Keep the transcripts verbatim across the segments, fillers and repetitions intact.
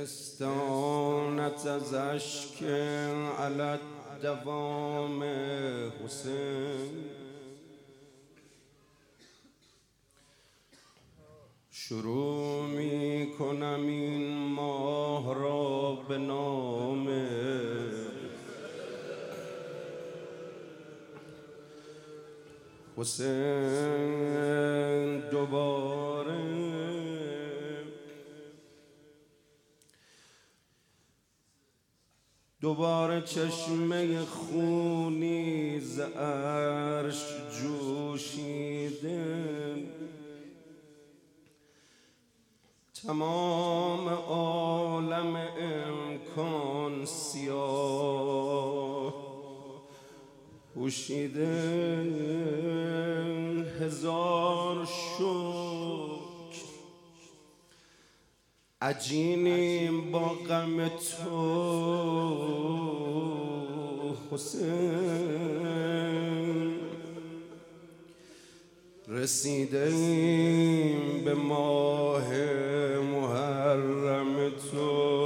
استانت از اشک علی دوام حسین شروع می کنم این ماه را به نام حسین. دوباره دوباره چشمه خونی ز عرش جوشیده، تمام عالم امکان سیاه پوشیده. هزار شکر عجینیم با غم تو حسین، رسیدیم به ماه محرم تو.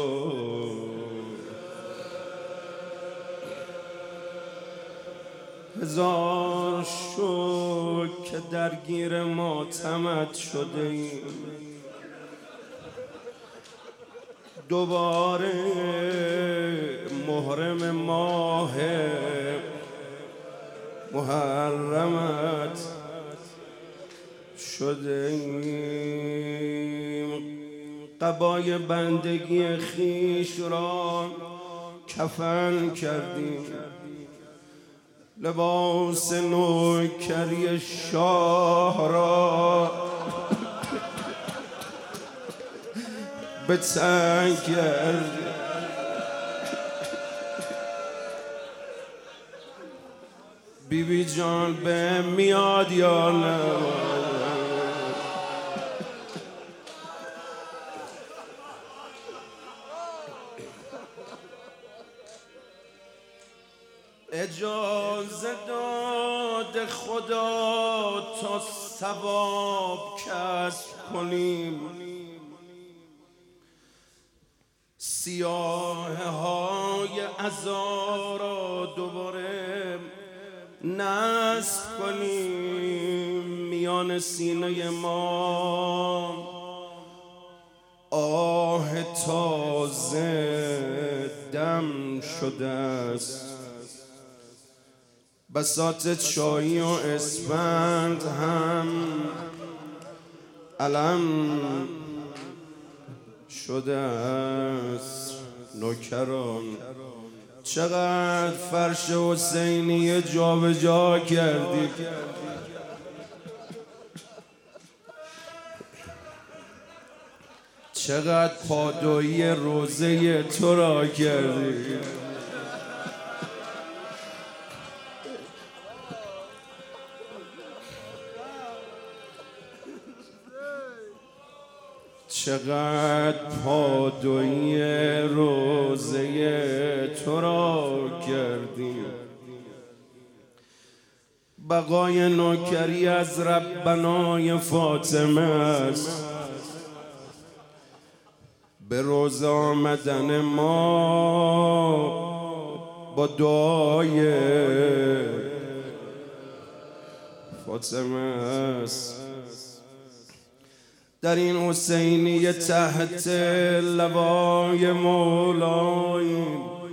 هزار شکر که درگیر ماتمت شده ایم، دوباره محرم ماه محرمت شده ایم. قبای بندگی خیش را کفن کردیم، لباس نوکری شاه را به تن کردیم. بی بی جان به میاد یا نه؟ اجازه داد خدا تا ثواب کسب کنیم، سیاه های عزا را دوباره نصب کنیم. میان سینه ما آه تازه دم شده است، بساط چایی و اسفند هم علم شده است. نوکران چقدر فرش حسینی جا به جا کردی، چقدر پادویی روزه تو را کردی، چقدر پادویی روزه تو را کردیم. بقای نوکری از ربنای فاطمه است، به روز آمدن ما با دعای فاطمه است. در این حسینی تحت لوای مولایی،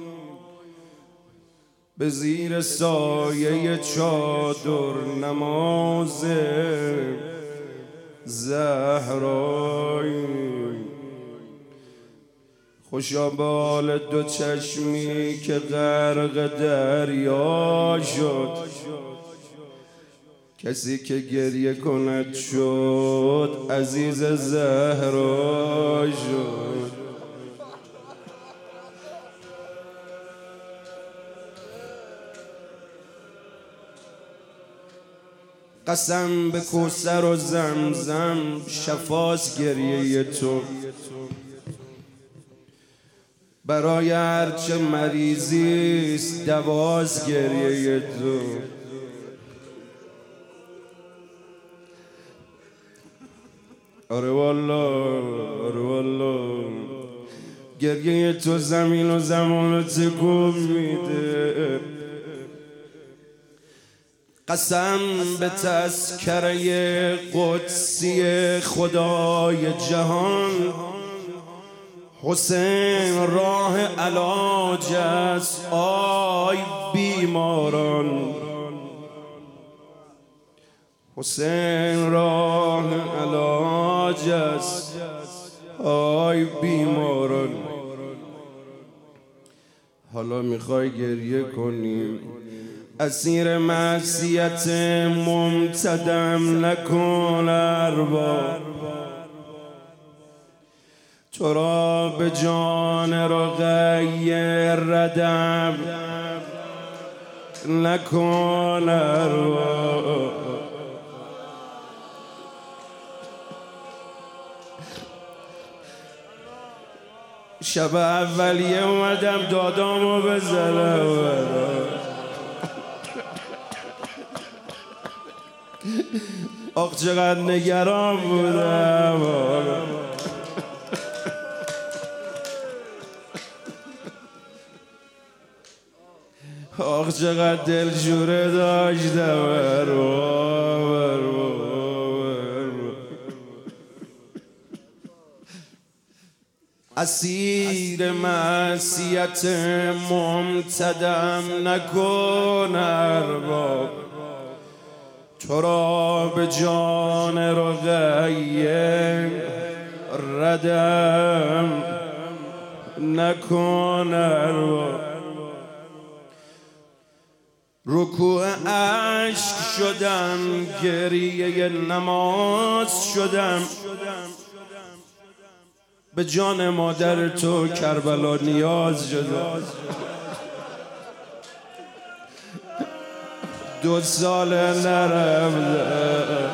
به زیر سایه چادر نماز زهرایی. خوشا به حال دو چشمی که غرق دریا شد، کسی که گریه کند شد عزیز زهرا شد. قسم به کوثر و زمزم شفاست گریه تو، برای هرچه مریضیست دواست گریه تو. آره والله، آره والله. گریه تو زمین و زمان رو تکون میده. قسم به تذکره قدسی خدای جهان، حسین راه علاج است آی بیماران. حسین راه علاج است آی بیماران. حالا میخوای گریه کنیم، اسیر معصیت ممتدم نکن ارباب. تو را به جان رقیه ردم نکن ارباب. شب اولیه اومدم دادامو بزنم، آخ چقدر نگران بودم، آخ چقدر دلجوره داشتم. اسیر معصیت ممتدم نکن ارباب. تو را به جان رقیه ردم نکن ارباب. رکوع عشق شدم، گریه نماز شدم، به جان مادر تو کربلا نیاز شدم. دو سال نرفته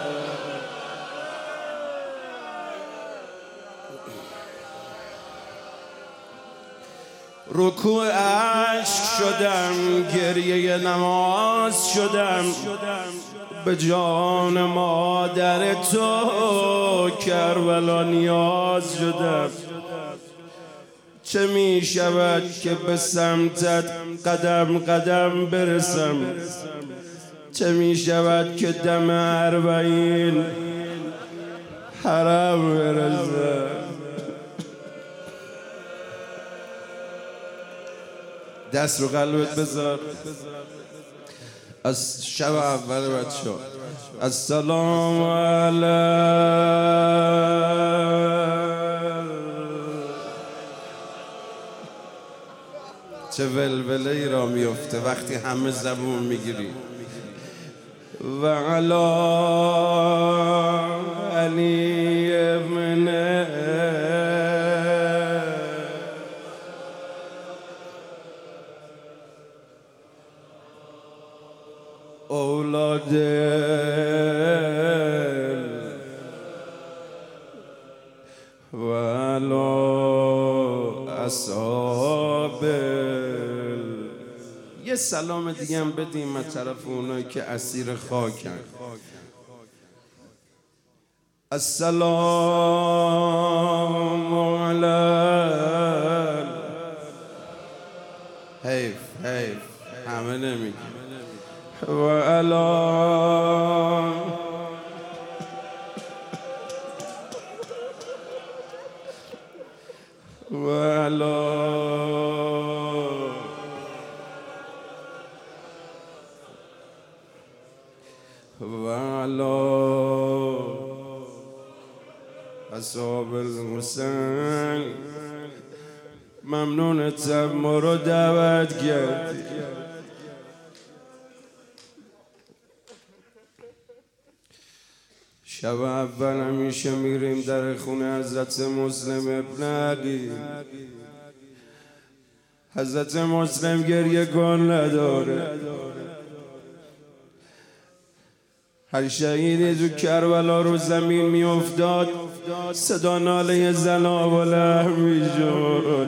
رکوع عشق شدم، گریه نماز شدم، به جان مادر تو کربلا نیاز شدم. چه می شود که به سمتت قدم قدم برسم، چه می شود که دم اربعین حرم برسم. دست رو قلبت بذار. از شب اول بچه ها السلام علیکم. چه ولوله ای را میفته وقتی همه زبون میگیری. و علی علی ابن اولاد و علی اصحاب. یه سلام دیگه هم بدیم از طرف اونایی که اسیر خاکن. السلام علیکم. حیف حیف همه نمیگی. و علی و علی و علی اصحاب الحسین. ممنونتم ما رو دعوت کردی. شب اول همیشه میریم در خونه حضرت مسلم ابن علی. حضرت مسلم گریه کن نداره. هر شهیدی تو کربلا رو زمین می افتاد صدا ناله زنا بلند می شد.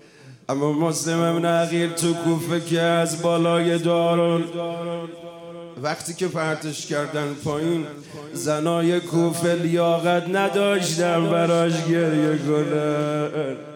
اما مسلم ابن عقیل تو کوفه که از بالای دارال وقتی که پرتش کردن پایین زنای کوفه لیاقت نداشتن براش گریه کنن.